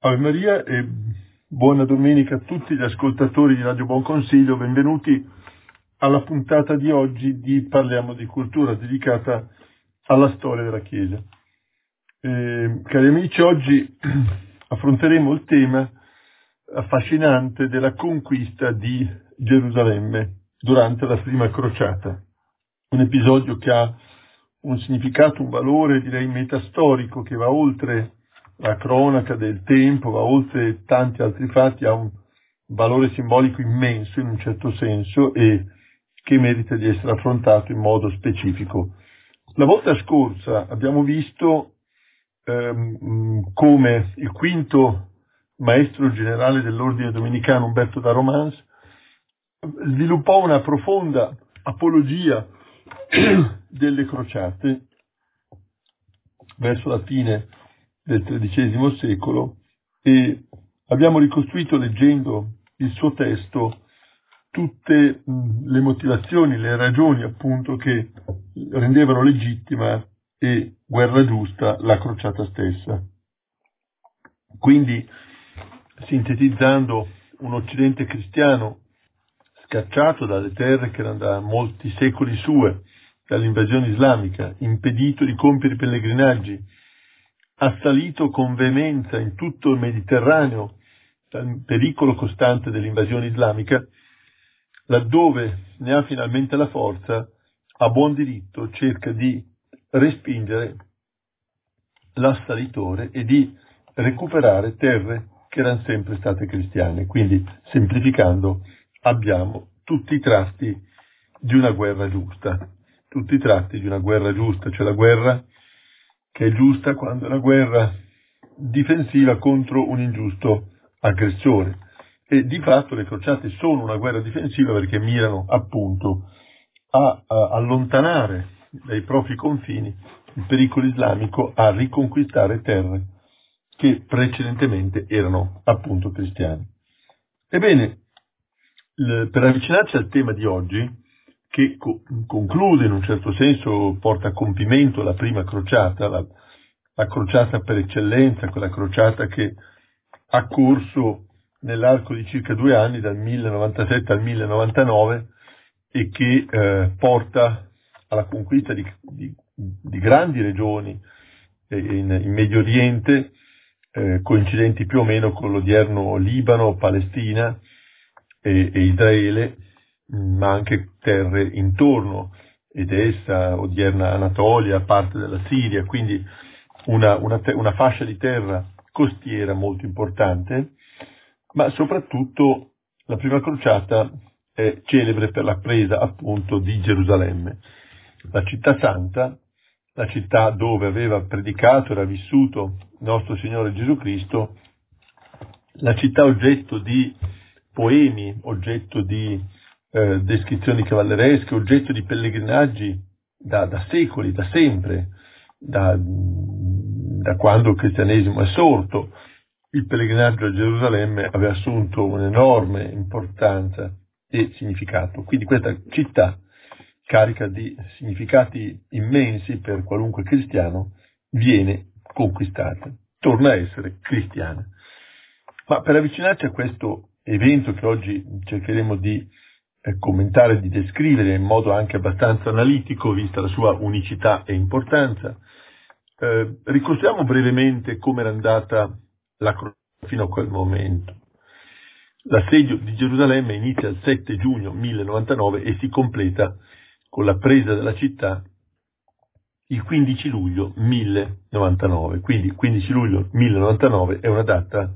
Ave Maria e buona domenica a tutti gli ascoltatori di Radio Buon Consiglio, benvenuti alla puntata di oggi di Parliamo di Cultura, dedicata alla storia della Chiesa. Cari amici, oggi affronteremo il tema affascinante della conquista di Gerusalemme durante la prima crociata, un episodio che ha un significato, un valore direi metastorico che va oltre la cronaca del tempo, va oltre tanti altri fatti, ha un valore simbolico immenso in un certo senso e che merita di essere affrontato in modo specifico. La volta scorsa abbiamo visto come il quinto maestro generale dell'ordine domenicano, Umberto da Romans, sviluppò una profonda apologia delle crociate verso la fine del XIII secolo e abbiamo ricostruito, leggendo il suo testo, tutte le motivazioni, le ragioni appunto che rendevano legittima e guerra giusta la crociata stessa. Quindi, sintetizzando, un Occidente cristiano scacciato dalle terre che erano da molti secoli sue, dall'invasione islamica, impedito di compiere i pellegrinaggi, assalito con veemenza in tutto il Mediterraneo dal pericolo costante dell'invasione islamica, laddove ne ha finalmente la forza, a buon diritto cerca di respingere l'assalitore e di recuperare terre che erano sempre state cristiane. Quindi, semplificando, abbiamo tutti i tratti di una guerra giusta, tutti i tratti di una guerra giusta, cioè la guerra che è giusta quando è una guerra difensiva contro un ingiusto aggressore. E di fatto le crociate sono una guerra difensiva perché mirano appunto a allontanare dai propri confini il pericolo islamico, a riconquistare terre che precedentemente erano appunto cristiane. Ebbene, per avvicinarci al tema di oggi, che conclude in un certo senso, porta a compimento la prima crociata, la crociata per eccellenza, quella crociata che ha corso nell'arco di circa 2 anni, dal 1097 al 1099, e che porta alla conquista di grandi regioni in Medio Oriente, coincidenti più o meno con l'odierno Libano, Palestina e Israele, ma anche terre intorno, Edessa, odierna Anatolia, parte della Siria, quindi una fascia di terra costiera molto importante, ma soprattutto la prima crociata è celebre per la presa appunto di Gerusalemme, la città santa, la città dove aveva predicato, era vissuto nostro Signore Gesù Cristo, la città oggetto di poemi, oggetto di descrizioni cavalleresche, oggetto di pellegrinaggi da secoli, da sempre, da quando il cristianesimo è sorto. Il pellegrinaggio a Gerusalemme aveva assunto un'enorme importanza e significato. Quindi questa città, carica di significati immensi per qualunque cristiano, viene conquistata, torna a essere cristiana. Ma per avvicinarci a questo evento che oggi cercheremo di commentare, di descrivere in modo anche abbastanza analitico, vista la sua unicità e importanza, ricostruiamo brevemente come era andata la crociata fino a quel momento. L'assedio di Gerusalemme inizia il 7 giugno 1099 e si completa con la presa della città il 15 luglio 1099. Quindi 15 luglio 1099 è una data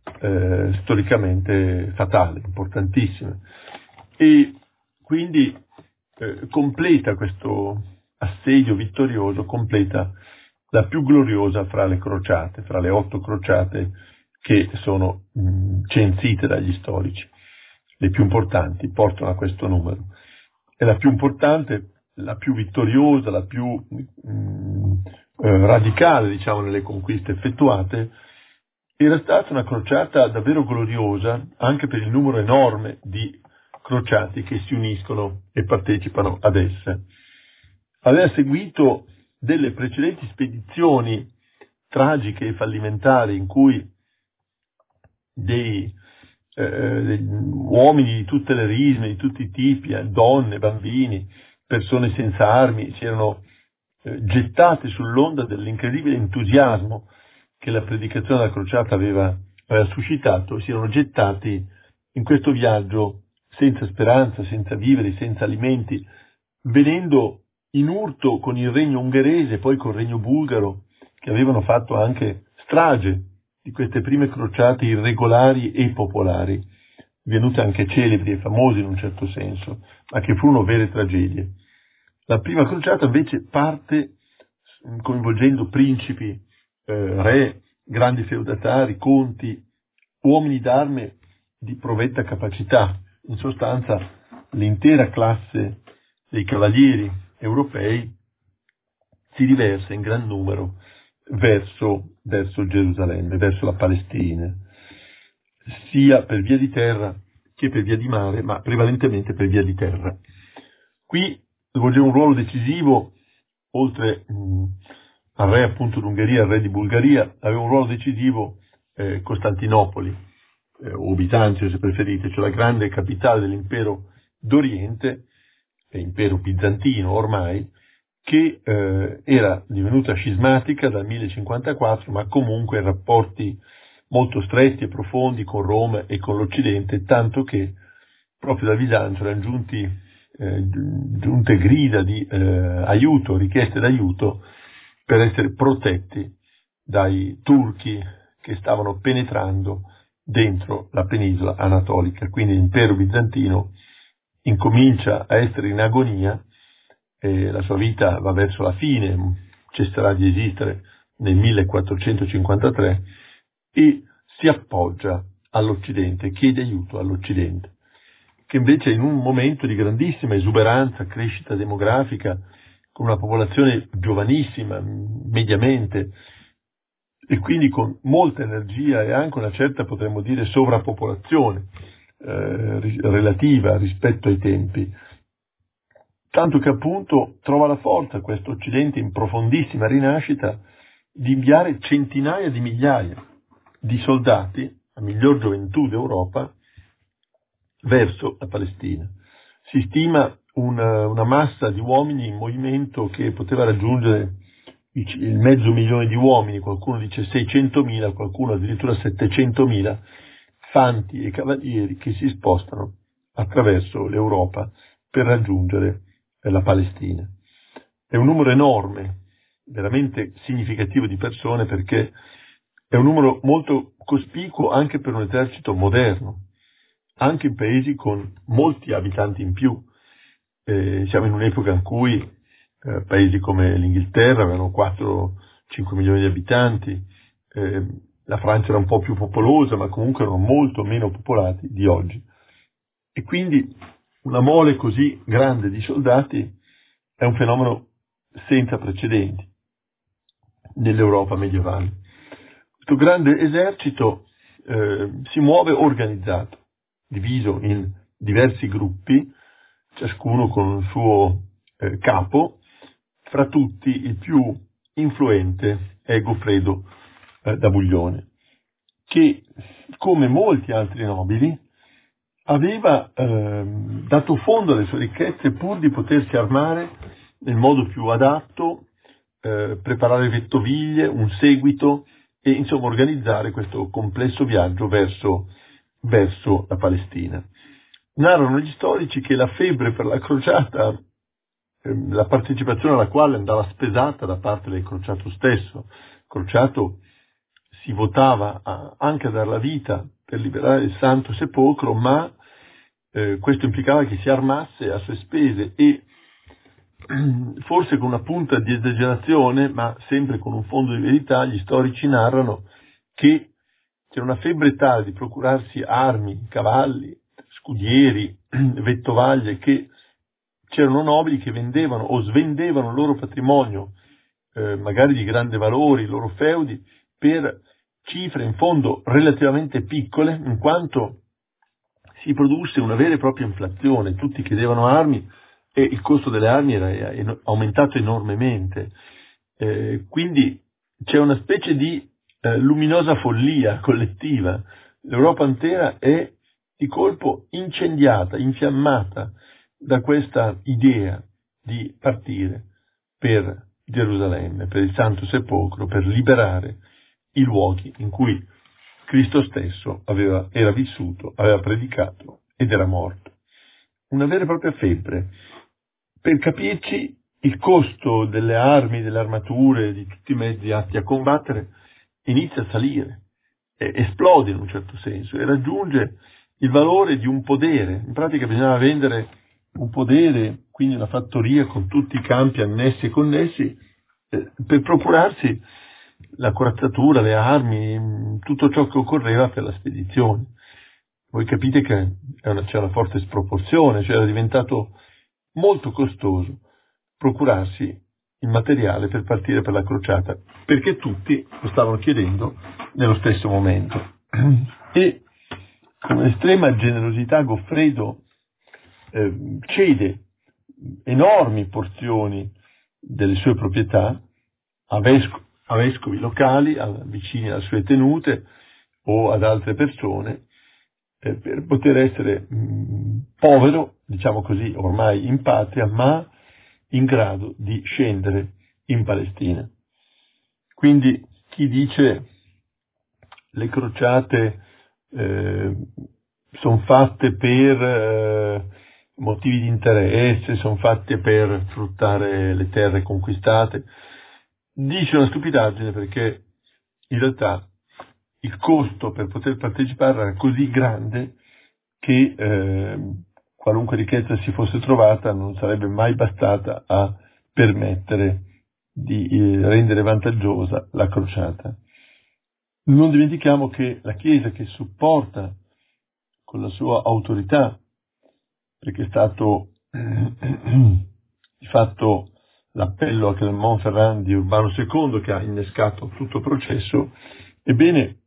storicamente fatale, importantissima. E quindi completa questo assedio vittorioso, completa la più gloriosa fra le crociate, fra le 8 crociate che sono censite dagli storici. Le più importanti portano a questo numero. È la più importante, la più vittoriosa, la più radicale, diciamo, nelle conquiste effettuate. Era stata una crociata davvero gloriosa, anche per il numero enorme di crociati che si uniscono e partecipano ad esse. Aveva seguito delle precedenti spedizioni tragiche e fallimentari in cui degli uomini di tutte le risme, di tutti i tipi, donne, bambini, persone senza armi, si erano gettate sull'onda dell'incredibile entusiasmo che la predicazione della crociata aveva suscitato, si erano gettati in questo viaggio senza speranza, senza viveri, senza alimenti, venendo in urto con il regno ungherese, poi col regno bulgaro, che avevano fatto anche strage di queste prime crociate irregolari e popolari, divenute anche celebri e famose in un certo senso, ma che furono vere tragedie. La prima crociata invece parte coinvolgendo principi, re, grandi feudatari, conti, uomini d'arme di provetta capacità. In sostanza l'intera classe dei cavalieri europei si riversa in gran numero verso Gerusalemme, verso la Palestina, sia per via di terra che per via di mare, ma prevalentemente per via di terra. Qui svolgeva un ruolo decisivo, oltre al re appunto d'Ungheria, al re di Bulgaria, aveva un ruolo decisivo Costantinopoli, o Bisanzio se preferite, cioè la grande capitale dell'impero d'Oriente, impero bizantino ormai, che era divenuta scismatica dal 1054, ma comunque in rapporti molto stretti e profondi con Roma e con l'Occidente, tanto che proprio da Bisanzio erano giunte grida di aiuto, richieste d'aiuto per essere protetti dai turchi che stavano penetrando dentro la penisola anatolica. Quindi l'impero bizantino incomincia a essere in agonia, la sua vita va verso la fine, cesserà di esistere nel 1453 e si appoggia all'Occidente, chiede aiuto all'Occidente, che invece in un momento di grandissima esuberanza, crescita demografica, con una popolazione giovanissima, mediamente, e quindi con molta energia e anche una certa, potremmo dire, sovrappopolazione relativa rispetto ai tempi, tanto che appunto trova la forza questo Occidente in profondissima rinascita di inviare centinaia di migliaia di soldati, la miglior gioventù d'Europa, verso la Palestina. Si stima una massa di uomini in movimento che poteva raggiungere il 500.000 di uomini, qualcuno dice 600.000, qualcuno addirittura 700.000 fanti e cavalieri che si spostano attraverso l'Europa per raggiungere la Palestina. È un numero enorme, veramente significativo di persone, perché è un numero molto cospicuo anche per un esercito moderno, anche in paesi con molti abitanti in più. Siamo in un'epoca in cui paesi come l'Inghilterra avevano 4-5 milioni di abitanti, la Francia era un po' più popolosa, ma comunque erano molto meno popolati di oggi. E quindi una mole così grande di soldati è un fenomeno senza precedenti nell'Europa medievale. Questo grande esercito si muove organizzato, diviso in diversi gruppi, ciascuno con il suo capo. Fra tutti il più influente è Goffredo da Buglione, che come molti altri nobili aveva dato fondo alle sue ricchezze pur di potersi armare nel modo più adatto, preparare vettoviglie, un seguito e insomma organizzare questo complesso viaggio verso la Palestina. Narrano gli storici che la febbre per la crociata, la partecipazione alla quale andava spesata da parte del crociato stesso, il crociato si votava anche a dar la vita per liberare il Santo Sepolcro, ma questo implicava che si armasse a sue spese e forse con una punta di esagerazione, ma sempre con un fondo di verità, gli storici narrano che c'era una febbre tale di procurarsi armi, cavalli, scudieri, vettovaglie, che c'erano nobili che vendevano o svendevano il loro patrimonio, magari di grande valore, i loro feudi, per cifre in fondo relativamente piccole, in quanto si produsse una vera e propria inflazione, tutti chiedevano armi e il costo delle armi era aumentato enormemente. Quindi c'è una specie di luminosa follia collettiva L'Europa intera è di colpo incendiata, infiammata da questa idea di partire per Gerusalemme, per il Santo Sepolcro, per liberare i luoghi in cui Cristo stesso era vissuto, aveva predicato ed era morto. Una vera e propria febbre. Per capirci, il costo delle armi, delle armature, di tutti i mezzi atti a combattere inizia a salire, esplode in un certo senso e raggiunge il valore di un podere. In pratica bisognava vendere un podere, quindi una fattoria con tutti i campi annessi e connessi, per procurarsi la corazzatura, le armi, tutto ciò che occorreva per la spedizione. Voi capite che c'è una forte sproporzione, cioè era diventato molto costoso procurarsi il materiale per partire per la crociata, perché tutti lo stavano chiedendo nello stesso momento. E con estrema generosità Goffredo cede enormi porzioni delle sue proprietà a vescovi locali, vicini alle sue tenute o ad altre persone, per poter essere povero, diciamo così, ormai in patria, ma in grado di scendere in Palestina. Quindi chi dice le crociate sono fatte per motivi di interesse, sono fatte per sfruttare le terre conquistate, dice una stupidaggine, perché in realtà il costo per poter partecipare era così grande che qualunque ricchezza si fosse trovata non sarebbe mai bastata a permettere di rendere vantaggiosa la crociata. Non dimentichiamo che la Chiesa, che supporta con la sua autorità, perché è stato di fatto l'appello a Clermont-Ferrand di Urbano II che ha innescato tutto il processo, ebbene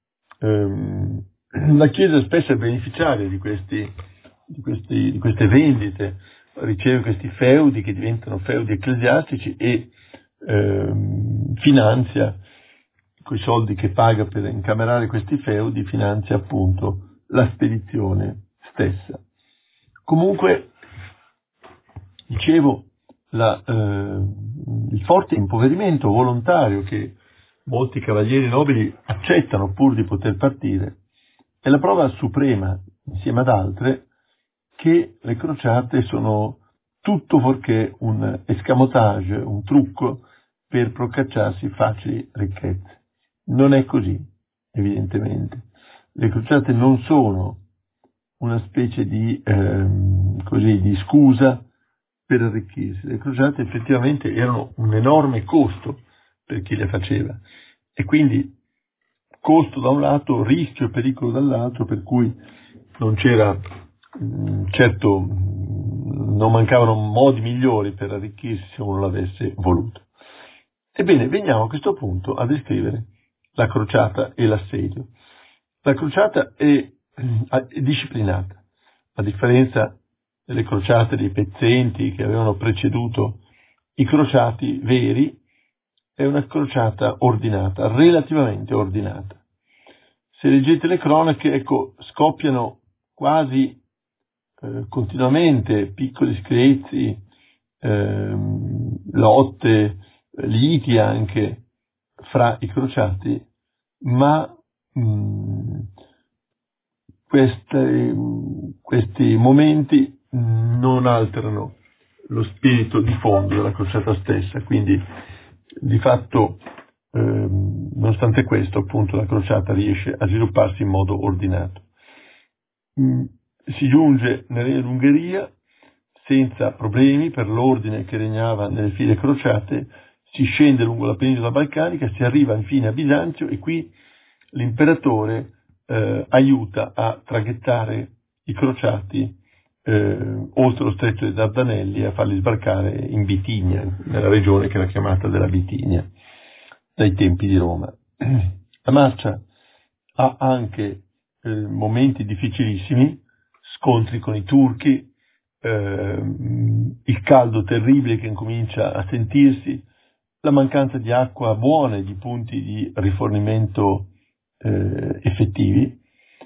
la Chiesa spesso è beneficiaria di queste vendite, riceve questi feudi che diventano feudi ecclesiastici e finanzia, coi soldi che paga per incamerare questi feudi, finanzia appunto la spedizione stessa. Comunque, dicevo, il forte impoverimento volontario che molti cavalieri nobili accettano pur di poter partire è la prova suprema, insieme ad altre, che le crociate sono tutto fuorché un escamotage, un trucco per procacciarsi facili ricchezze. Non è così, evidentemente. Le crociate non sono una specie di scusa per arricchirsi. Le crociate effettivamente erano un enorme costo per chi le faceva, e quindi costo da un lato, rischio e pericolo dall'altro, per cui non c'era, certo, non mancavano modi migliori per arricchirsi se uno l'avesse voluto. Ebbene, veniamo a questo punto a descrivere la crociata e l'assedio. La crociata è disciplinata, a differenza delle crociate dei pezzenti che avevano preceduto i crociati veri. È una crociata ordinata, relativamente ordinata. Se leggete le cronache, ecco, scoppiano quasi continuamente piccoli screzi, lotte, liti anche fra i crociati, ma questi momenti non alterano lo spirito di fondo della crociata stessa, quindi di fatto, nonostante questo, appunto, la crociata riesce a svilupparsi in modo ordinato. Si giunge nel Regno d'Ungheria senza problemi per l'ordine che regnava nelle file crociate, si scende lungo la penisola balcanica, si arriva infine a Bisanzio, e qui l'imperatore aiuta a traghettare i crociati oltre lo stretto dei Dardanelli e a farli sbarcare in Bitinia, nella regione che era chiamata della Bitinia dai tempi di Roma. La marcia ha anche momenti difficilissimi, scontri con i turchi, il caldo terribile che incomincia a sentirsi, la mancanza di acqua buona e di punti di rifornimento effettivi,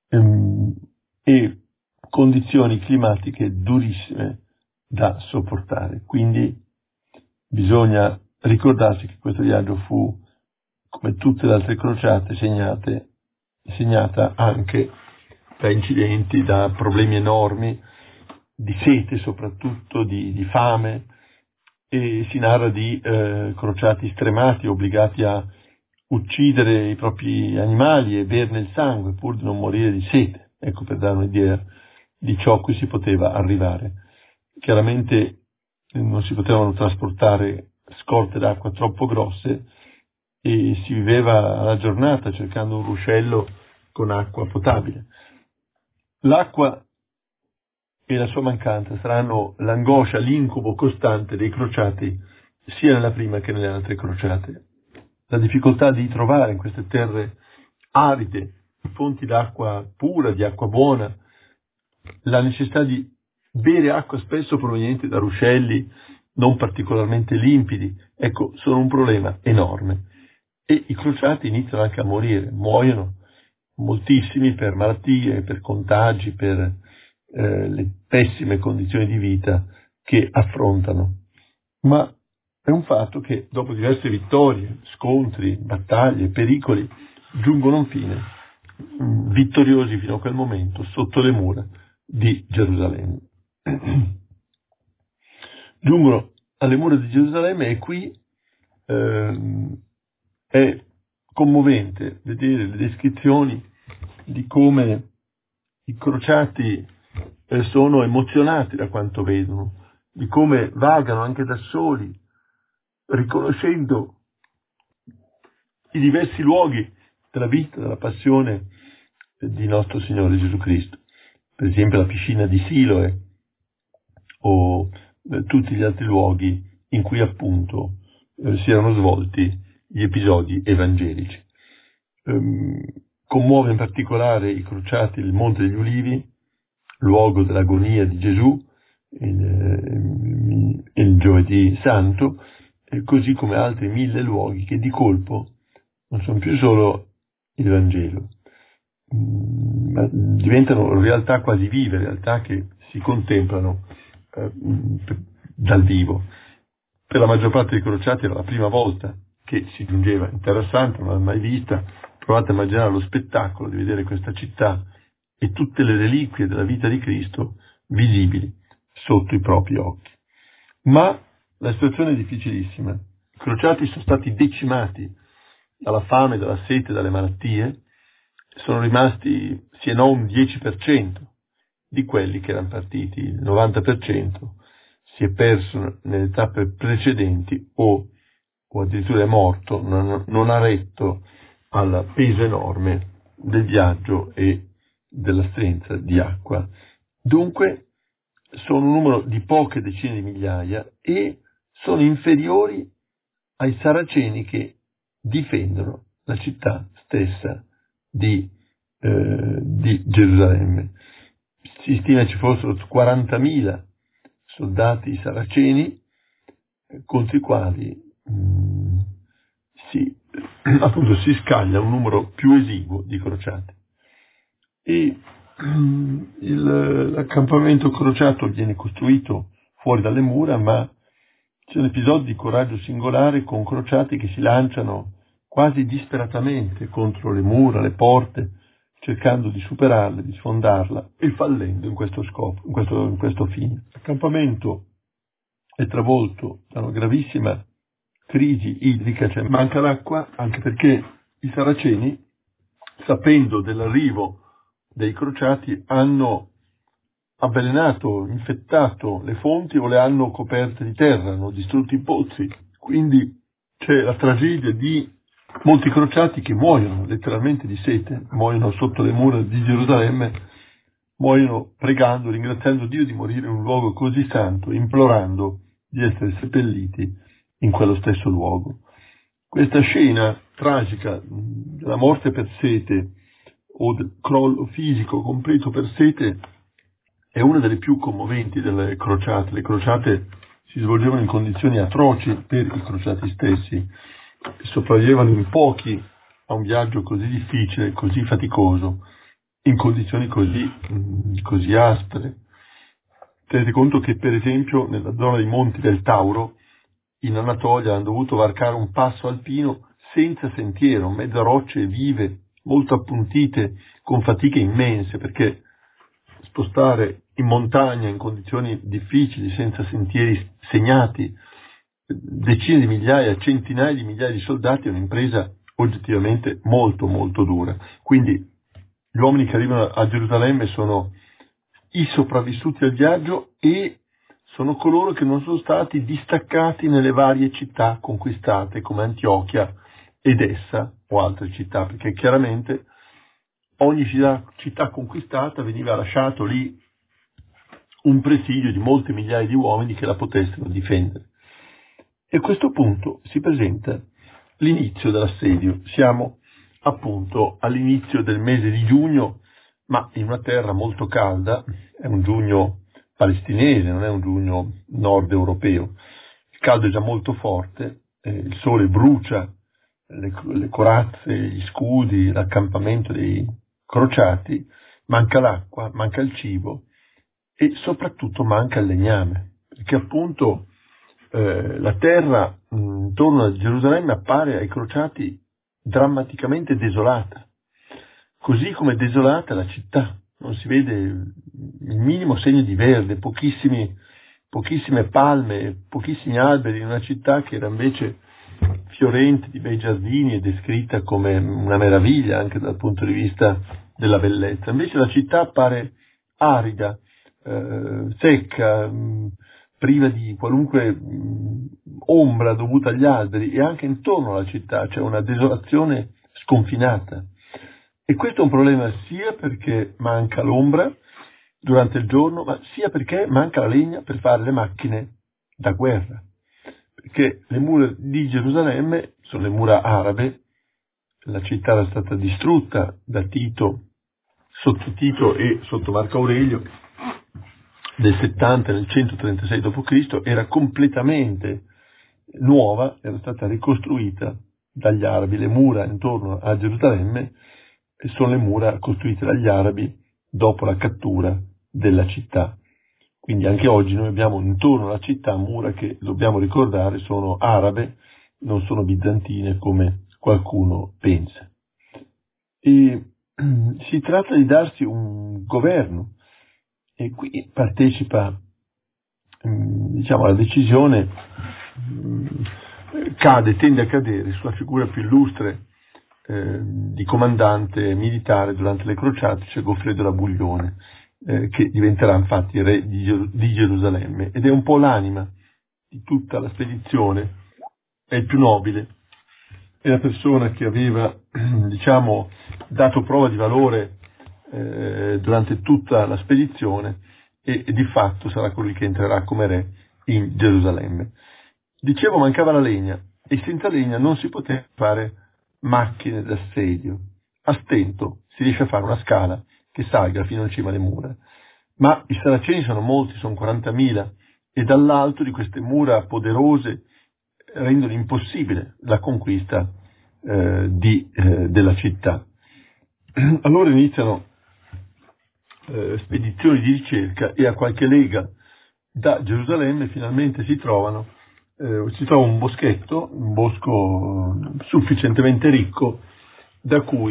e condizioni climatiche durissime da sopportare. Quindi bisogna ricordarsi che questo viaggio fu, come tutte le altre crociate, segnata anche da incidenti, da problemi enormi, di sete soprattutto, di fame, e si narra di crociati stremati, obbligati a uccidere i propri animali e berne il sangue pur di non morire di sete. Ecco, per dare un'idea di ciò a cui si poteva arrivare. Chiaramente non si potevano trasportare scorte d'acqua troppo grosse e si viveva alla giornata cercando un ruscello con acqua potabile. L'acqua e la sua mancanza saranno l'angoscia, l'incubo costante dei crociati, sia nella prima che nelle altre crociate. La difficoltà di trovare in queste terre aride fonti d'acqua pura, di acqua buona, la necessità di bere acqua spesso proveniente da ruscelli non particolarmente limpidi, ecco, sono un problema enorme. E i crociati iniziano anche a morire, muoiono moltissimi per malattie, per contagi, per le pessime condizioni di vita che affrontano. Ma è un fatto che dopo diverse vittorie, scontri, battaglie, pericoli, giungono a un fine, vittoriosi fino a quel momento, sotto le mura di Gerusalemme. Giungono alle mura di Gerusalemme e qui è commovente vedere le descrizioni di come i crociati sono emozionati da quanto vedono, di come vagano anche da soli, riconoscendo i diversi luoghi della vita, della passione di nostro Signore Gesù Cristo. Per esempio la piscina di Siloe o tutti gli altri luoghi in cui appunto si erano svolti gli episodi evangelici. Commuove in particolare i crociati il Monte degli Ulivi, luogo dell'agonia di Gesù, il giovedì santo, così come altri 1000 luoghi che di colpo non sono più solo il Vangelo, ma diventano realtà quasi vive, realtà che si contemplano dal vivo. Per la maggior parte dei crociati era la prima volta che si giungeva in Terra Santa, non l'hanno mai vista. Provate a immaginare lo spettacolo di vedere questa città e tutte le reliquie della vita di Cristo visibili sotto i propri occhi. Ma la situazione è difficilissima. I crociati sono stati decimati dalla fame, dalla sete, dalle malattie. Sono rimasti, se non un 10% di quelli che erano partiti. Il 90% si è perso nelle tappe precedenti o addirittura è morto, non ha retto al peso enorme del viaggio e dell'assenza di acqua. Dunque sono un numero di poche decine di migliaia e sono inferiori ai saraceni che difendono la città stessa di Gerusalemme. Si stima ci fossero 40.000 soldati saraceni contro i quali si scaglia un numero più esiguo di crociati. E l'accampamento crociato viene costruito fuori dalle mura, ma c'è un episodio di coraggio singolare con crociati che si lanciano quasi disperatamente contro le mura, le porte, cercando di superarle, di sfondarla e fallendo in questo scopo, in questo fine. L'accampamento è travolto da una gravissima crisi idrica, cioè manca l'acqua, anche perché i saraceni, sapendo dell'arrivo dei crociati, hanno avvelenato, infettato le fonti o le hanno coperte di terra, hanno distrutto i pozzi. Quindi c'è la tragedia di molti crociati che muoiono letteralmente di sete, muoiono sotto le mura di Gerusalemme, muoiono pregando, ringraziando Dio di morire in un luogo così santo, implorando di essere seppelliti in quello stesso luogo. Questa scena tragica della morte per sete o del crollo fisico completo per sete è una delle più commoventi delle crociate. Le crociate si svolgevano in condizioni atroci per i crociati stessi, sopravvivevano in pochi a un viaggio così difficile, così faticoso, in condizioni così aspre. Tenete conto che, per esempio, nella zona dei Monti del Tauro, in Anatolia, hanno dovuto varcare un passo alpino senza sentiero, in mezzo a rocce vive, molto appuntite, con fatiche immense, perché spostare in montagna in condizioni difficili, senza sentieri segnati, decine di migliaia, centinaia di migliaia di soldati è un'impresa oggettivamente molto molto dura. Quindi gli uomini che arrivano a Gerusalemme sono i sopravvissuti al viaggio e sono coloro che non sono stati distaccati nelle varie città conquistate come Antiochia, Edessa o altre città, perché chiaramente ogni città conquistata veniva lasciato lì un presidio di molte migliaia di uomini che la potessero difendere. E a questo punto si presenta l'inizio dell'assedio. Siamo appunto all'inizio del mese di giugno, ma in una terra molto calda, è un giugno palestinese, non è un giugno nord europeo. Il caldo è già molto forte, il sole brucia le corazze, gli scudi, l'accampamento dei crociati, manca l'acqua, manca il cibo e soprattutto manca il legname, perché appunto la terra intorno a Gerusalemme appare ai crociati drammaticamente desolata, così come desolata la città, non si vede il minimo segno di verde, pochissime palme, pochissimi alberi in una città che era invece fiorente di bei giardini e descritta come una meraviglia anche dal punto di vista della bellezza. Invece la città appare arida, secca, priva di qualunque ombra dovuta agli alberi, e anche intorno alla città c'è una desolazione sconfinata. E questo è un problema sia perché manca l'ombra durante il giorno, ma sia perché manca la legna per fare le macchine da guerra. Perché le mura di Gerusalemme sono le mura arabe, la città era stata distrutta da Tito, sotto Tito e sotto Marco Aurelio, nel 70 e nel 136 d.C., era completamente nuova, era stata ricostruita dagli arabi. Le mura intorno a Gerusalemme sono le mura costruite dagli arabi dopo la cattura della città. Quindi anche oggi noi abbiamo intorno alla città mura che, dobbiamo ricordare, sono arabe, non sono bizantine come qualcuno pensa. E si tratta di darsi un governo, e qui partecipa, la decisione tende a cadere sulla figura più illustre di comandante militare durante le crociate, cioè Goffredo da Buglione, che diventerà infatti re di Gerusalemme, ed è un po' l'anima di tutta la spedizione, è il più nobile, è la persona che aveva dato prova di valore durante tutta la spedizione e di fatto sarà colui che entrerà come re in Gerusalemme. Dicevo, mancava la legna e senza legna non si poteva fare macchine d'assedio. A stento si riesce a fare una scala che salga fino in cima alle mura, ma i saraceni sono molti, sono 40.000, e dall'alto di queste mura poderose rendono impossibile la conquista della città. Allora iniziano spedizioni di ricerca e a qualche lega da Gerusalemme finalmente si trova un boschetto, un bosco sufficientemente ricco con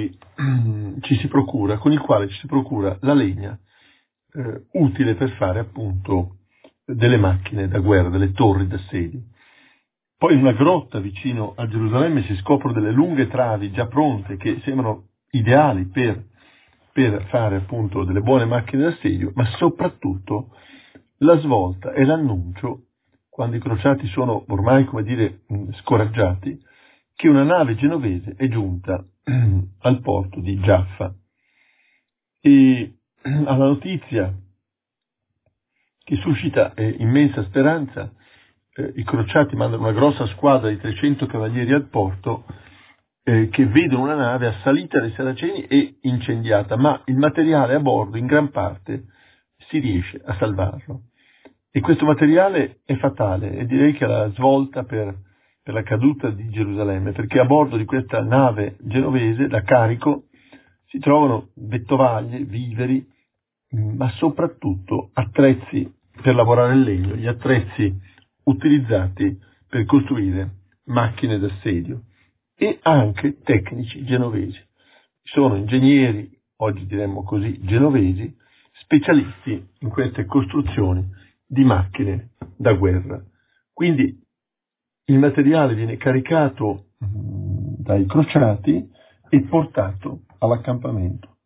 il quale ci si procura la legna utile per fare appunto delle macchine da guerra, delle torri d'assedio. Poi in una grotta vicino a Gerusalemme si scoprono delle lunghe travi già pronte che sembrano ideali per fare appunto delle buone macchine d'assedio, ma soprattutto la svolta e l'annuncio, quando i crociati sono ormai, scoraggiati, che una nave genovese è giunta al porto di Giaffa. E alla notizia, che suscita immensa speranza, i crociati mandano una grossa squadra di 300 cavalieri al porto, che vedono una nave assalita dai saraceni e incendiata, ma il materiale a bordo in gran parte si riesce a salvarlo. E questo materiale è fatale, e direi che è la svolta per la caduta di Gerusalemme, perché a bordo di questa nave genovese da carico si trovano vettovaglie, viveri, ma soprattutto attrezzi per lavorare il legno, gli attrezzi utilizzati per costruire macchine d'assedio, e anche tecnici genovesi. Sono ingegneri, oggi diremmo così, genovesi, specialisti in queste costruzioni di macchine da guerra. Quindi il materiale viene caricato dai crociati e portato all'accampamento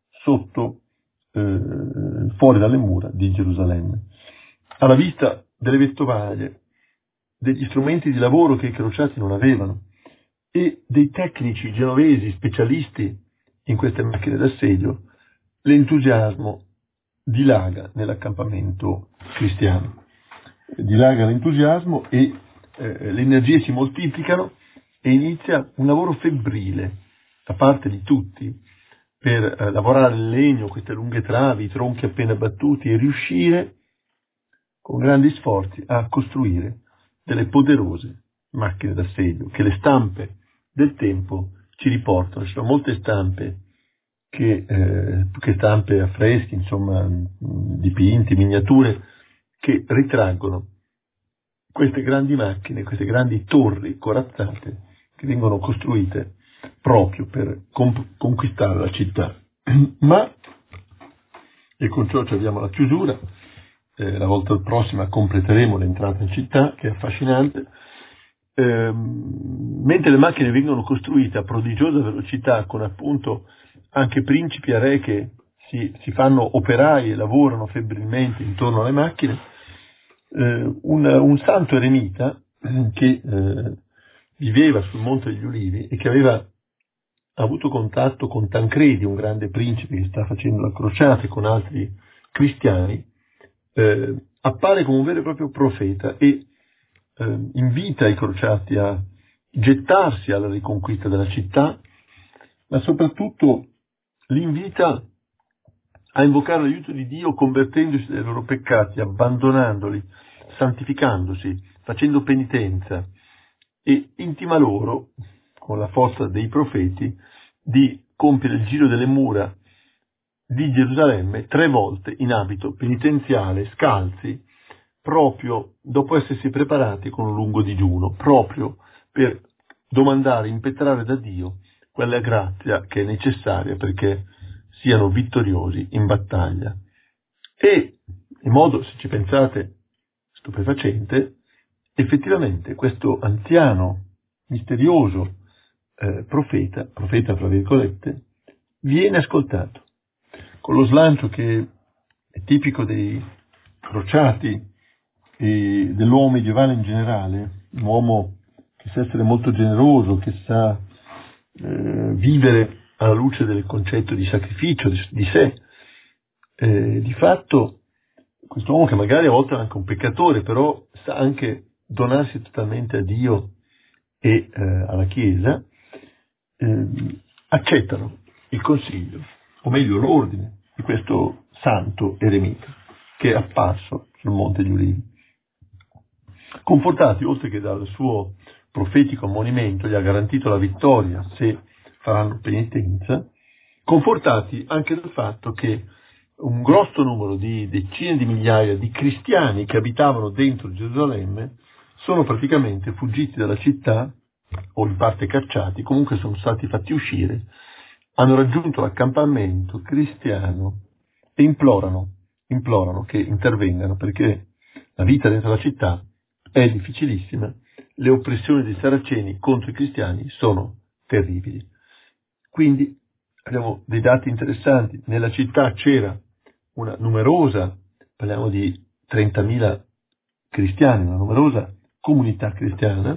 fuori dalle mura di Gerusalemme. Alla vista delle vettovaglie, degli strumenti di lavoro che i crociati non avevano e dei tecnici genovesi specialisti in queste macchine d'assedio, l'entusiasmo dilaga nell'accampamento cristiano. Dilaga l'entusiasmo e le energie si moltiplicano e inizia un lavoro febbrile da parte di tutti per lavorare il legno, queste lunghe travi, i tronchi appena battuti, e riuscire con grandi sforzi a costruire delle poderose macchine d'assedio che le stampe del tempo ci riportano. Ci sono molte stampe, che stampe, affreschi, insomma, dipinti, miniature, che ritraggono queste grandi macchine, queste grandi torri corazzate che vengono costruite proprio per conquistare la città. Ma, e con ciò ci abbiamo la chiusura, la volta prossima completeremo l'entrata in città, che è affascinante. Mentre le macchine vengono costruite a prodigiosa velocità, con appunto anche principi e re che si fanno operai e lavorano febbrilmente intorno alle macchine, un santo eremita che viveva sul Monte degli Ulivi e che aveva avuto contatto con Tancredi, un grande principe che sta facendo la crociata, con altri cristiani, appare come un vero e proprio profeta e invita i crociati a gettarsi alla riconquista della città, ma soprattutto li invita a invocare l'aiuto di Dio convertendosi dai loro peccati, abbandonandoli, santificandosi, facendo penitenza, e intima loro, con la forza dei profeti, di compiere il giro delle mura di Gerusalemme 3 volte in abito penitenziale, scalzi, proprio dopo essersi preparati con un lungo digiuno, proprio per domandare, impetrare da Dio quella grazia che è necessaria perché siano vittoriosi in battaglia. E in modo, se ci pensate, stupefacente, effettivamente questo anziano, misterioso profeta fra virgolette, viene ascoltato con lo slancio che è tipico dei crociati e dell'uomo medievale in generale, un uomo che sa essere molto generoso, che sa vivere alla luce del concetto di sacrificio di sé. Di fatto questo uomo, che magari a volte è anche un peccatore, però sa anche donarsi totalmente a Dio e alla Chiesa, accettano il consiglio, o meglio l'ordine, di questo santo eremita che è apparso sul Monte degli Ulivi. Confortati, oltre che dal suo profetico ammonimento, gli ha garantito la vittoria se faranno penitenza, confortati anche dal fatto che un grosso numero di decine di migliaia di cristiani che abitavano dentro Gerusalemme sono praticamente fuggiti dalla città, o in parte cacciati, comunque sono stati fatti uscire, hanno raggiunto l'accampamento cristiano e implorano che intervengano, perché la vita dentro la città è difficilissima, le oppressioni dei saraceni contro i cristiani sono terribili. Quindi abbiamo dei dati interessanti. Nella città c'era una numerosa, parliamo di 30.000 cristiani, una numerosa comunità cristiana,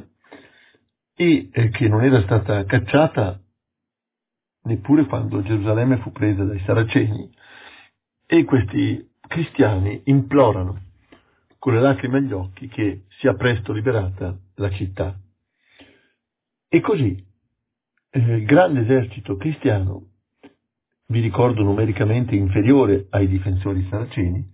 e che non era stata cacciata neppure quando Gerusalemme fu presa dai saraceni, e questi cristiani implorano con le lacrime agli occhi che sia presto liberata la città. E così il grande esercito cristiano, vi ricordo numericamente inferiore ai difensori saraceni,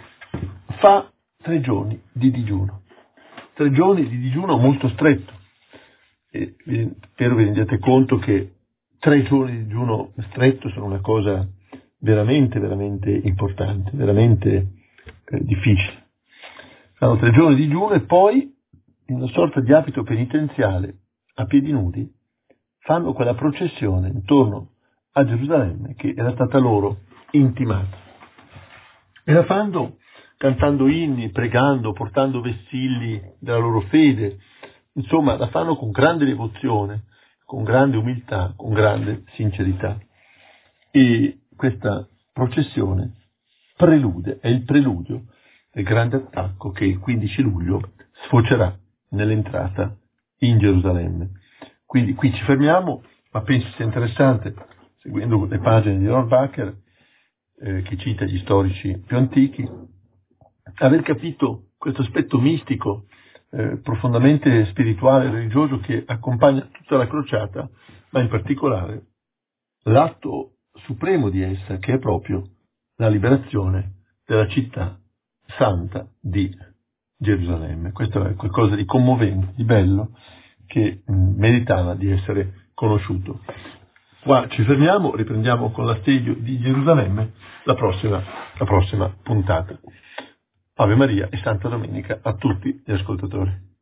fa 3 giorni di digiuno. 3 giorni di digiuno molto stretto. E spero vi rendiate conto che 3 giorni di digiuno stretto sono una cosa veramente, veramente importante, veramente difficile. Fanno 3 giorni di digiuno e poi, in una sorta di abito penitenziale, a piedi nudi, fanno quella processione intorno a Gerusalemme che era stata loro intimata. E la fanno cantando inni, pregando, portando vessilli della loro fede. Insomma, la fanno con grande devozione, con grande umiltà, con grande sincerità. E questa processione è il preludio del grande attacco che il 15 luglio sfocerà nell'entrata in Gerusalemme. Quindi qui ci fermiamo, ma penso sia interessante, seguendo le pagine di Rohrbacher, che cita gli storici più antichi, aver capito questo aspetto mistico, profondamente spirituale e religioso che accompagna tutta la crociata, ma in particolare l'atto supremo di essa, che è proprio la liberazione della città santa di Gerusalemme. Questo è qualcosa di commovente, di bello, che meritava di essere conosciuto. Qua ci fermiamo, riprendiamo con l'assedio di Gerusalemme la prossima puntata. Ave Maria e Santa Domenica a tutti gli ascoltatori.